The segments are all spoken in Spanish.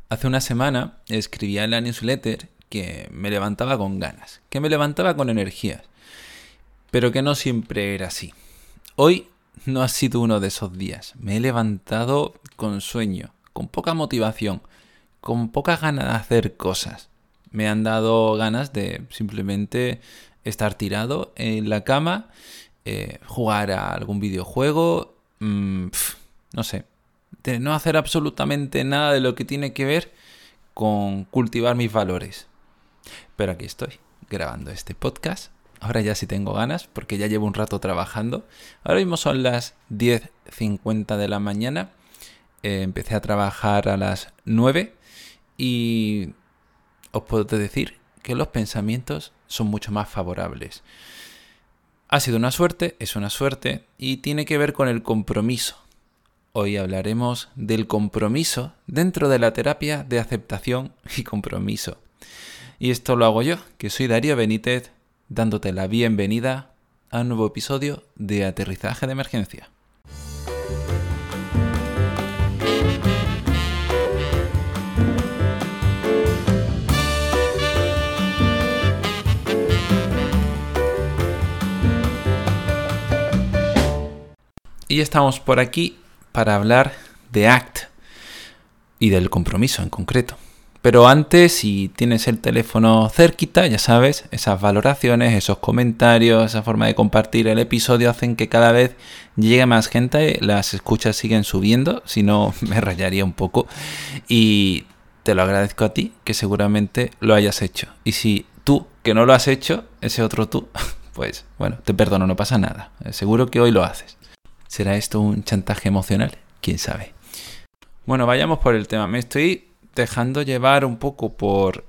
Hace una semana escribía en la newsletter que me levantaba con ganas, que me levantaba con energías, pero que no siempre era así. Hoy no ha sido uno de esos días. Me he levantado con sueño, con poca motivación, con pocas ganas de hacer cosas. Me han dado ganas de simplemente estar tirado en la cama, jugar a algún videojuego, no sé, de no hacer absolutamente nada de lo que tiene que ver con cultivar mis valores. Pero aquí estoy, grabando este podcast. Ahora ya sí tengo ganas, porque ya llevo un rato trabajando. Ahora mismo son las 10:50 de la mañana. Empecé a trabajar a las 9 y os puedo decir que los pensamientos son mucho más favorables. Ha sido una suerte, es una suerte, y tiene que ver con el compromiso. Hoy hablaremos del compromiso dentro de la terapia de aceptación y compromiso. Y esto lo hago yo, que soy Darío Benítez, dándote la bienvenida a un nuevo episodio de Aterrizaje de Emergencia. Y estamos por aquí para hablar de ACT y del compromiso en concreto. Pero antes, si tienes el teléfono cerquita, ya sabes, esas valoraciones, esos comentarios, esa forma de compartir el episodio hacen que cada vez llegue más gente, las escuchas siguen subiendo, si no me rayaría un poco. Y te lo agradezco a ti, que seguramente lo hayas hecho. Y si tú, que no lo has hecho, ese otro tú, pues bueno, te perdono, no pasa nada. Seguro que hoy lo haces. ¿Será esto un chantaje emocional? ¿Quién sabe? Bueno, vayamos por el tema. Me estoy dejando llevar un poco por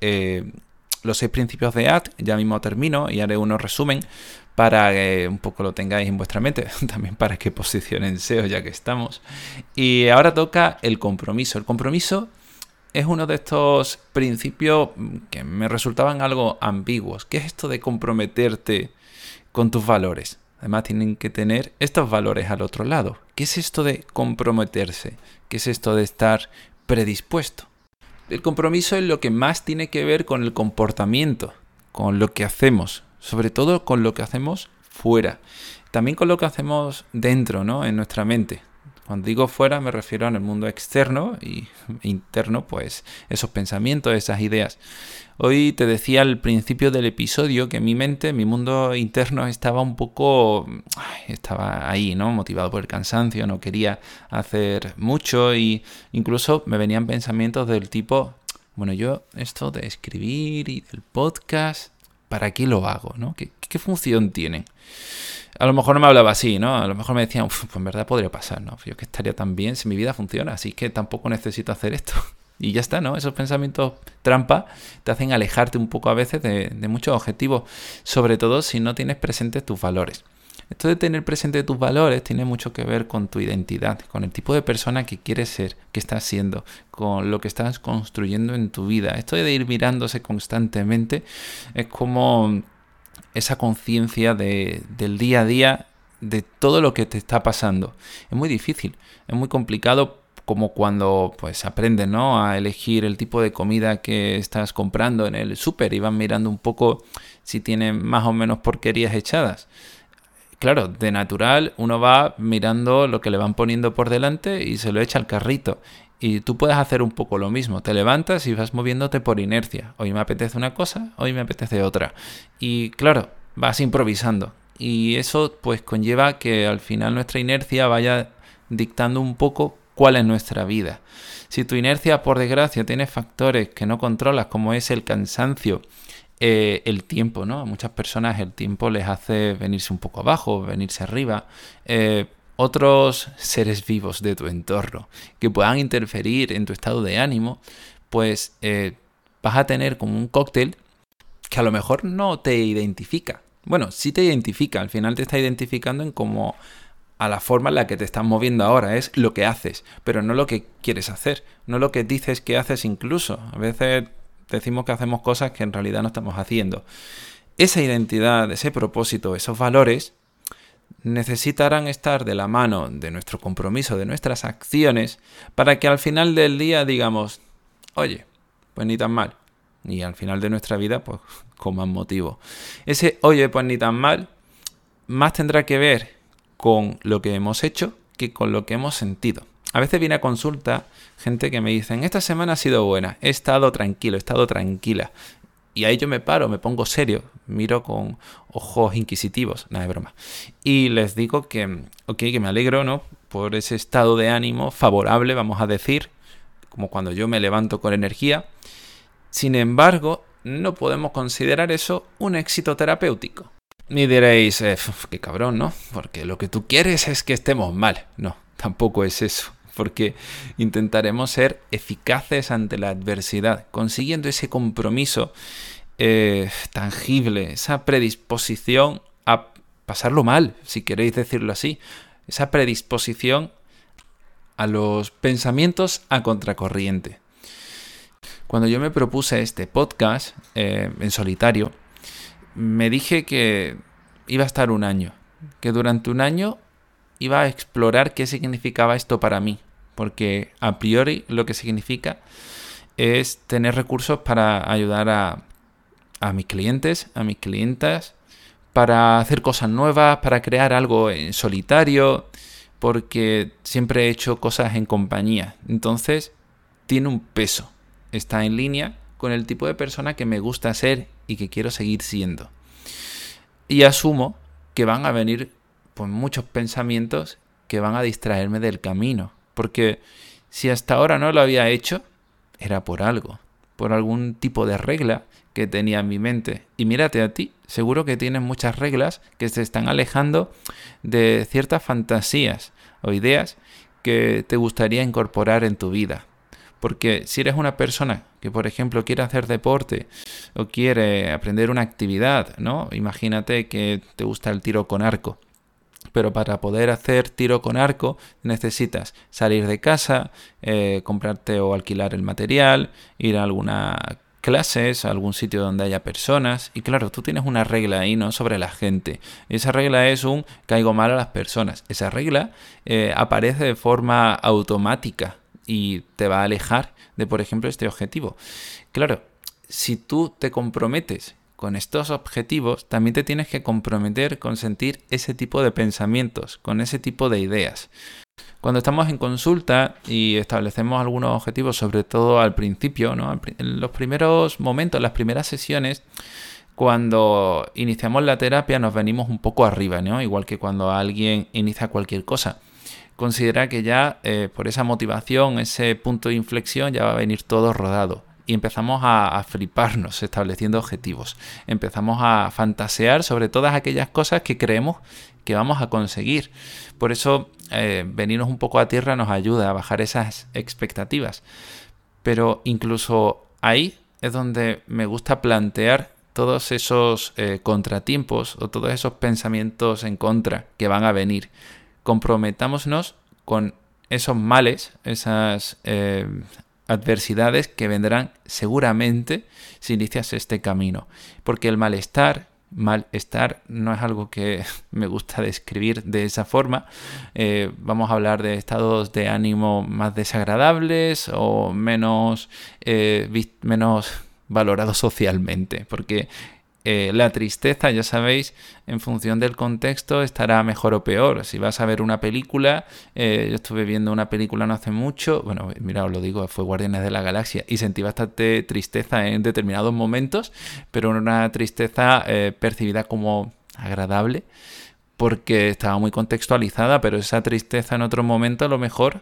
los 6 principios de ACT. Ya mismo termino y haré unos resumen para que un poco lo tengáis en vuestra mente. También para que posicionen SEO ya que estamos. Y ahora toca el compromiso. El compromiso es uno de estos principios que me resultaban algo ambiguos. ¿Qué es esto de comprometerte con tus valores? Además tienen que tener estos valores al otro lado. ¿Qué es esto de comprometerse? ¿Qué es esto de estar predispuesto? El compromiso es lo que más tiene que ver con el comportamiento, con lo que hacemos, sobre todo con lo que hacemos fuera. También con lo que hacemos dentro, ¿no? En nuestra mente. Cuando digo fuera me refiero al mundo externo y interno, pues esos pensamientos, esas ideas. Hoy te decía al principio del episodio que mi mente, mi mundo interno estaba un poco, estaba ahí, ¿no? Motivado por el cansancio, no quería hacer mucho y incluso me venían pensamientos del tipo, bueno, yo esto de escribir y del podcast, ¿para qué lo hago, no? ¿Qué función tienen? A lo mejor no me hablaba así, ¿no? A lo mejor me decían, pues en verdad podría pasar, ¿no? Yo que estaría tan bien si mi vida funciona, así que tampoco necesito hacer esto. Y ya está, ¿no? Esos pensamientos trampa te hacen alejarte un poco a veces de muchos objetivos, sobre todo si no tienes presentes tus valores. Esto de tener presente tus valores tiene mucho que ver con tu identidad, con el tipo de persona que quieres ser, que estás siendo, con lo que estás construyendo en tu vida. Esto de ir mirándose constantemente es como esa conciencia del día a día, de todo lo que te está pasando. Es muy difícil, es muy complicado, como cuando pues aprendes, ¿no? A elegir el tipo de comida que estás comprando en el súper y vas mirando un poco si tiene más o menos porquerías echadas. Claro, de natural uno va mirando lo que le van poniendo por delante y se lo echa al carrito. Y tú puedes hacer un poco lo mismo. Te levantas y vas moviéndote por inercia. Hoy me apetece una cosa, hoy me apetece otra. Y claro, vas improvisando. Y eso pues conlleva que al final nuestra inercia vaya dictando un poco cuál es nuestra vida. Si tu inercia, por desgracia, tiene factores que no controlas, como es el cansancio, el tiempo, ¿no? A muchas personas el tiempo les hace venirse un poco abajo, venirse arriba. Otros seres vivos de tu entorno que puedan interferir en tu estado de ánimo, pues vas a tener como un cóctel que a lo mejor no te identifica. Bueno, sí te identifica, al final te está identificando en como a la forma en la que te estás moviendo ahora, es lo que haces, pero no lo que quieres hacer, no lo que dices que haces incluso. A veces decimos que hacemos cosas que en realidad no estamos haciendo. Esa identidad, ese propósito, esos valores necesitarán estar de la mano de nuestro compromiso, de nuestras acciones, para que al final del día digamos, oye, pues ni tan mal. Y al final de nuestra vida, pues con más motivo. Ese oye, pues ni tan mal, más tendrá que ver con lo que hemos hecho que con lo que hemos sentido. A veces viene a consulta gente que me dicen, esta semana ha sido buena, he estado tranquilo, he estado tranquila. Y ahí yo me paro, me pongo serio, miro con ojos inquisitivos, nada de broma. Y les digo que, que me alegro, ¿no? Por ese estado de ánimo favorable, vamos a decir, como cuando yo me levanto con energía. Sin embargo, no podemos considerar eso un éxito terapéutico. Y diréis, qué cabrón, ¿no? Porque lo que tú quieres es que estemos mal. No, tampoco es eso. Porque intentaremos ser eficaces ante la adversidad, consiguiendo ese compromiso tangible, esa predisposición a pasarlo mal, si queréis decirlo así, esa predisposición a los pensamientos a contracorriente. Cuando yo me propuse este podcast en solitario, me dije que iba a estar un año, que durante un año iba a explorar qué significaba esto para mí, porque a priori lo que significa es tener recursos para ayudar a mis clientes, a mis clientas, para hacer cosas nuevas, para crear algo en solitario, porque siempre he hecho cosas en compañía. Entonces, tiene un peso. Está en línea con el tipo de persona que me gusta ser y que quiero seguir siendo. Y asumo que van a venir pues, muchos pensamientos que van a distraerme del camino. Porque si hasta ahora no lo había hecho, era por algo, por algún tipo de regla que tenía en mi mente. Y mírate a ti, seguro que tienes muchas reglas que te están alejando de ciertas fantasías o ideas que te gustaría incorporar en tu vida. Porque si eres una persona que, por ejemplo, quiere hacer deporte o quiere aprender una actividad, ¿no? Imagínate que te gusta el tiro con arco. Pero para poder hacer tiro con arco necesitas salir de casa, comprarte o alquilar el material, ir a alguna clases, a algún sitio donde haya personas. Y claro, tú tienes una regla ahí, ¿no? Sobre la gente. Esa regla es un caigo mal a las personas. Esa regla aparece de forma automática y te va a alejar de, por ejemplo, este objetivo. Claro, si tú te comprometes con estos objetivos, también te tienes que comprometer con sentir ese tipo de pensamientos, con ese tipo de ideas. Cuando estamos en consulta y establecemos algunos objetivos, sobre todo al principio, ¿no? En los primeros momentos, las primeras sesiones, cuando iniciamos la terapia nos venimos un poco arriba, ¿no? Igual que cuando alguien inicia cualquier cosa. Considera que ya por esa motivación, ese punto de inflexión, ya va a venir todo rodado. Y empezamos a fliparnos estableciendo objetivos. Empezamos a fantasear sobre todas aquellas cosas que creemos que vamos a conseguir. Por eso venirnos un poco a tierra nos ayuda a bajar esas expectativas. Pero incluso ahí es donde me gusta plantear todos esos contratiempos o todos esos pensamientos en contra que van a venir. Comprometámonos con esos males, esas adversidades que vendrán seguramente si inicias este camino. Porque el malestar no es algo que me gusta describir de esa forma. Vamos a hablar de estados de ánimo más desagradables o menos valorados socialmente. Porque la tristeza, ya sabéis, en función del contexto estará mejor o peor. Si vas a ver una película, yo estuve viendo una película no hace mucho, bueno, mira, os lo digo, fue Guardianes de la Galaxia, y sentí bastante tristeza en determinados momentos, pero una tristeza percibida como agradable, porque estaba muy contextualizada, pero esa tristeza en otro momento a lo mejor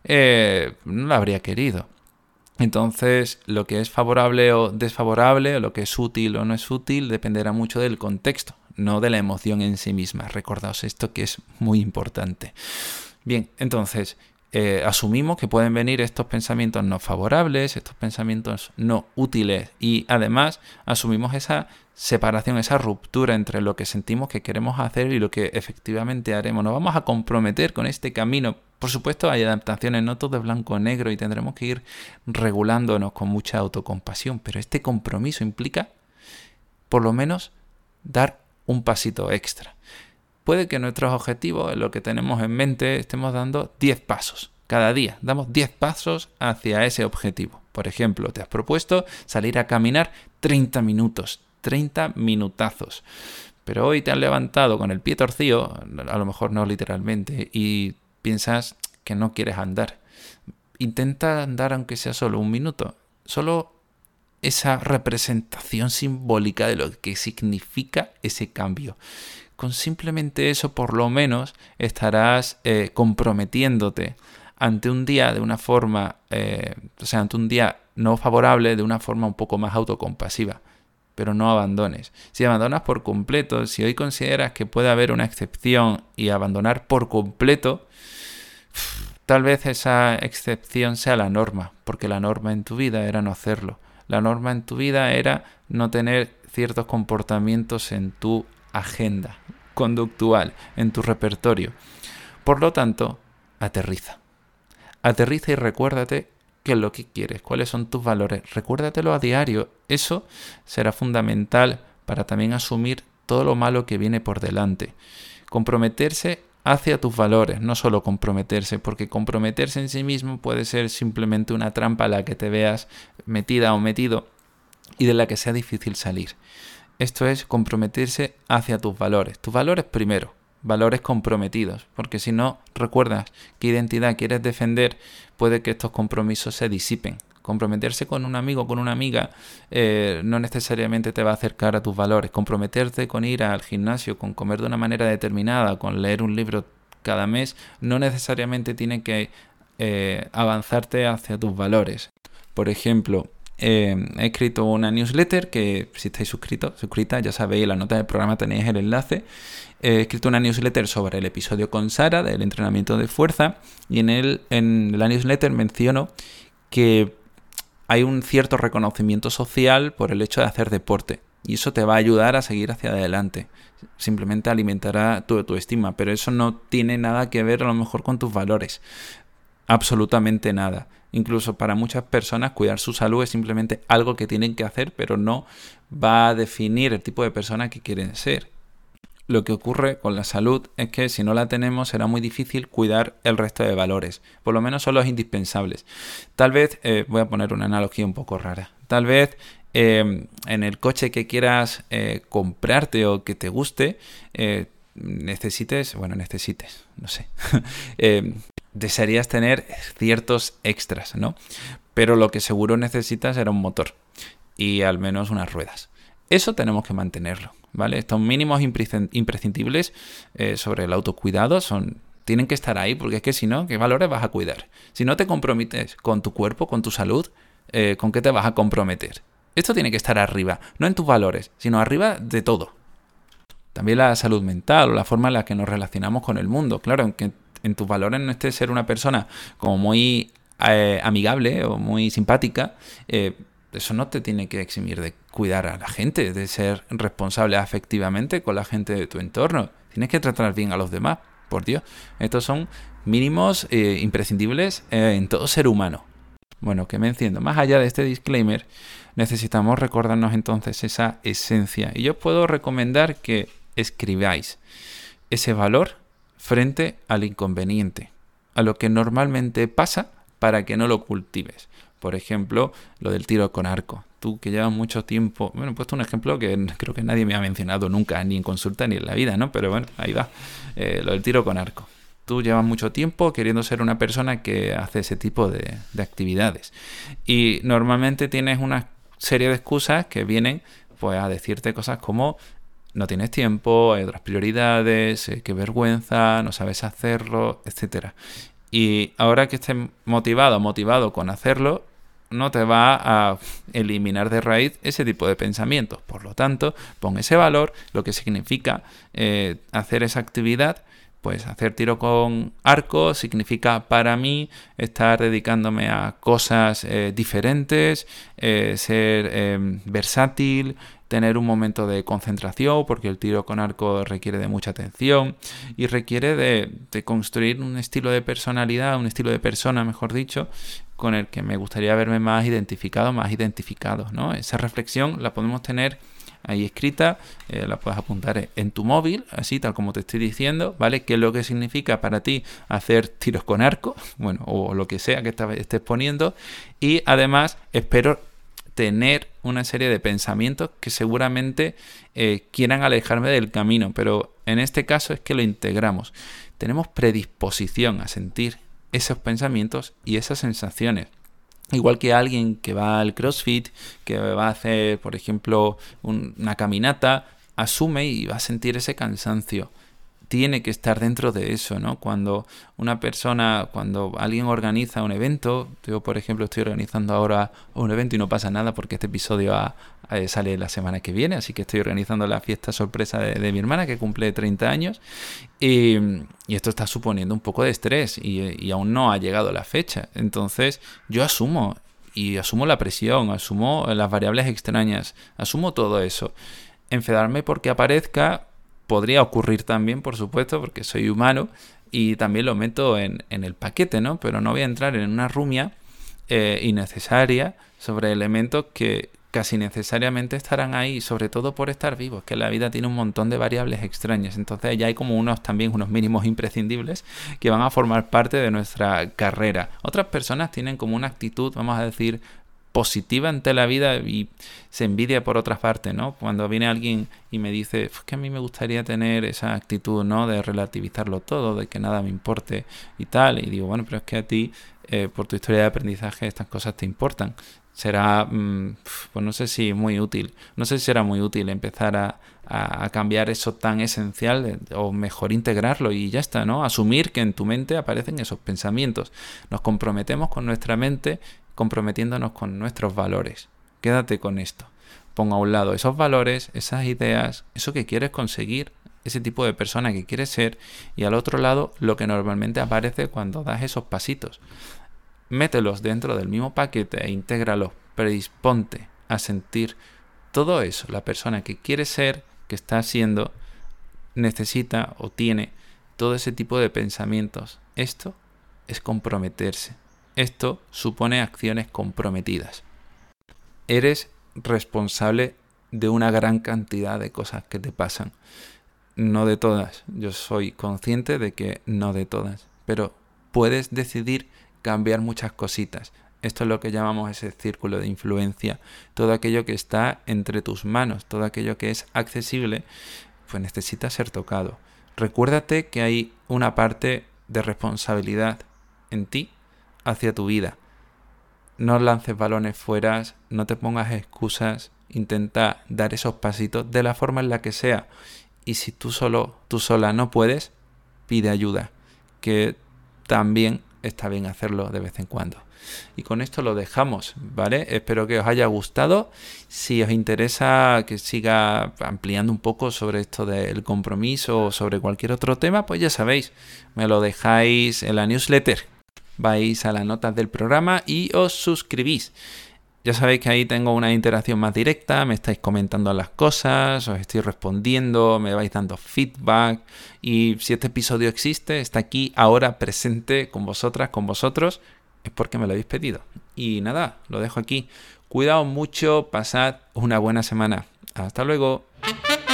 no la habría querido. Entonces, lo que es favorable o desfavorable, o lo que es útil o no es útil, dependerá mucho del contexto, no de la emoción en sí misma. Recordaos esto, que es muy importante. Bien, entonces, asumimos que pueden venir estos pensamientos no favorables, estos pensamientos no útiles, y además asumimos esa separación, esa ruptura entre lo que sentimos que queremos hacer y lo que efectivamente haremos. Nos vamos a comprometer con este camino. Por supuesto, hay adaptaciones, no todo es blanco o negro, y tendremos que ir regulándonos con mucha autocompasión, pero este compromiso implica, por lo menos, dar un pasito extra. Puede que nuestros objetivos, en lo que tenemos en mente, estemos dando 10 pasos, Cada día damos 10 pasos hacia ese objetivo. Por ejemplo, te has propuesto salir a caminar 30 minutos, 30 minutazos. Pero hoy te has levantado con el pie torcido, a lo mejor no literalmente, y piensas que no quieres andar. Intenta andar aunque sea solo un minuto. Solo esa representación simbólica de lo que significa ese cambio. Con simplemente eso, por lo menos, estarás comprometiéndote ante un día de una forma, ante un día no favorable de una forma un poco más autocompasiva. Pero no abandones. Si abandonas por completo, si hoy consideras que puede haber una excepción y abandonar por completo, tal vez esa excepción sea la norma, porque la norma en tu vida era no hacerlo. La norma en tu vida era no tener ciertos comportamientos en tu agenda conductual, en tu repertorio. Por lo tanto, aterriza. Aterriza y recuérdate qué es lo que quieres, cuáles son tus valores. Recuérdatelo a diario. Eso será fundamental para también asumir todo lo malo que viene por delante. Comprometerse hacia tus valores, no solo comprometerse, porque comprometerse en sí mismo puede ser simplemente una trampa a la que te veas metida o metido y de la que sea difícil salir. Esto es comprometerse hacia tus valores primero, valores comprometidos, porque si no recuerdas qué identidad quieres defender, puede que estos compromisos se disipen. Comprometerse con un amigo o con una amiga no necesariamente te va a acercar a tus valores. Comprometerte con ir al gimnasio, con comer de una manera determinada, con leer un libro cada mes, no necesariamente tiene que avanzarte hacia tus valores. Por ejemplo, he escrito una newsletter que si estáis suscritas, ya sabéis, en la nota del programa tenéis el enlace. He escrito una newsletter sobre el episodio con Sara del entrenamiento de fuerza y en la newsletter menciono que hay un cierto reconocimiento social por el hecho de hacer deporte y eso te va a ayudar a seguir hacia adelante. Simplemente alimentará tu autoestima, pero eso no tiene nada que ver a lo mejor con tus valores. Absolutamente nada. Incluso para muchas personas cuidar su salud es simplemente algo que tienen que hacer, pero no va a definir el tipo de persona que quieren ser. Lo que ocurre con la salud es que si no la tenemos será muy difícil cuidar el resto de valores. Por lo menos son los indispensables. Tal vez, voy a poner una analogía un poco rara. Tal vez en el coche que quieras comprarte o que te guste, desearías tener ciertos extras, ¿no? Pero lo que seguro necesitas era un motor y al menos unas ruedas. Eso tenemos que mantenerlo, ¿vale? Estos mínimos imprescindibles sobre el autocuidado tienen que estar ahí, porque es que si no, ¿qué valores vas a cuidar? Si no te comprometes con tu cuerpo, con tu salud, ¿con qué te vas a comprometer? Esto tiene que estar arriba, no en tus valores, sino arriba de todo. También la salud mental o la forma en la que nos relacionamos con el mundo. Claro, aunque en tus valores no esté ser una persona como muy amigable o muy simpática, eso no te tiene que eximir de cuidar a la gente, de ser responsable afectivamente con la gente de tu entorno. Tienes que tratar bien a los demás, por Dios. Estos son mínimos imprescindibles en todo ser humano. Bueno, que me enciendo. Más allá de este disclaimer, necesitamos recordarnos entonces esa esencia. Y yo os puedo recomendar que escribáis ese valor frente al inconveniente, a lo que normalmente pasa para que no lo cultives. Por ejemplo, lo del tiro con arco. Tú que llevas mucho tiempo... Bueno, he puesto un ejemplo que creo que nadie me ha mencionado nunca, ni en consulta ni en la vida, ¿no? Pero bueno, ahí va. Lo del tiro con arco. Tú llevas mucho tiempo queriendo ser una persona que hace ese tipo de actividades. Y normalmente tienes una serie de excusas que vienen pues a decirte cosas como no tienes tiempo, hay otras prioridades, qué vergüenza, no sabes hacerlo, etcétera. Y ahora que estés motivado con hacerlo, no te va a eliminar de raíz ese tipo de pensamientos. Por lo tanto, pon ese valor, lo que significa hacer esa actividad. Pues hacer tiro con arco significa para mí estar dedicándome a cosas diferentes, ser versátil, tener un momento de concentración, porque el tiro con arco requiere de mucha atención y requiere de construir un estilo de personalidad, un estilo de persona, mejor dicho, con el que me gustaría verme más identificado, ¿no? Esa reflexión la podemos tener ahí escrita, la puedes apuntar en tu móvil, así tal como te estoy diciendo, ¿vale? ¿Qué es lo que significa para ti hacer tiros con arco? Bueno, o lo que sea que estés poniendo. Y además espero tener una serie de pensamientos que seguramente quieran alejarme del camino, pero en este caso es que lo integramos. Tenemos predisposición a sentir esos pensamientos y esas sensaciones. Igual que alguien que va al CrossFit, que va a hacer, por ejemplo, una caminata, asume y va a sentir ese cansancio. Tiene que estar dentro de eso, ¿no? Cuando alguien organiza un evento, yo por ejemplo estoy organizando ahora un evento y no pasa nada porque este episodio sale la semana que viene, así que estoy organizando la fiesta sorpresa de mi hermana que cumple 30 años y esto está suponiendo un poco de estrés y aún no ha llegado la fecha. Entonces yo asumo la presión, asumo las variables extrañas, asumo todo eso. Enfadarme porque aparezca podría ocurrir también, por supuesto, porque soy humano y también lo meto en el paquete, ¿no? Pero no voy a entrar en una rumia innecesaria sobre elementos que casi necesariamente estarán ahí, sobre todo por estar vivos, que la vida tiene un montón de variables extrañas. Entonces ya hay como unos mínimos imprescindibles que van a formar parte de nuestra carrera. Otras personas tienen como una actitud, vamos a decir, positiva ante la vida y se envidia por otras partes, ¿no? Cuando viene alguien y me dice que a mí me gustaría tener esa actitud, ¿no? De relativizarlo todo, de que nada me importe y tal, y digo, bueno, pero es que a ti, por tu historia de aprendizaje, estas cosas te importan. Será, pues no sé si muy útil, no sé si será muy útil empezar a cambiar eso tan esencial o mejor integrarlo y ya está, ¿no? Asumir que en tu mente aparecen esos pensamientos. Nos comprometemos con nuestra mente comprometiéndonos con nuestros valores. Quédate con esto. Ponga a un lado esos valores, esas ideas, eso que quieres conseguir, ese tipo de persona que quieres ser, y al otro lado lo que normalmente aparece cuando das esos pasitos. Mételos dentro del mismo paquete e intégralos. Predisponte a sentir todo eso. La persona que quiere ser, que está siendo, necesita o tiene todo ese tipo de pensamientos. Esto es comprometerse. Esto supone acciones comprometidas. Eres responsable de una gran cantidad de cosas que te pasan. No de todas. Yo soy consciente de que no de todas. Pero puedes decidir cambiar muchas cositas. Esto es lo que llamamos ese círculo de influencia. Todo aquello que está entre tus manos, todo aquello que es accesible, pues necesita ser tocado. Recuérdate que hay una parte de responsabilidad en ti hacia tu vida. No lances balones fuera, no te pongas excusas, intenta dar esos pasitos de la forma en la que sea. Y si tú sola no puedes, pide ayuda, que también está bien hacerlo de vez en cuando. Y con esto lo dejamos, ¿vale? Espero que os haya gustado. Si os interesa que siga ampliando un poco sobre esto del compromiso o sobre cualquier otro tema, pues ya sabéis, me lo dejáis en la newsletter. Vais a las notas del programa y os suscribís. Ya sabéis que ahí tengo una interacción más directa, me estáis comentando las cosas, os estoy respondiendo, me vais dando feedback y si este episodio existe, está aquí ahora presente con vosotras, con vosotros, es porque me lo habéis pedido. Y nada, lo dejo aquí. Cuidaos mucho, pasad una buena semana. Hasta luego.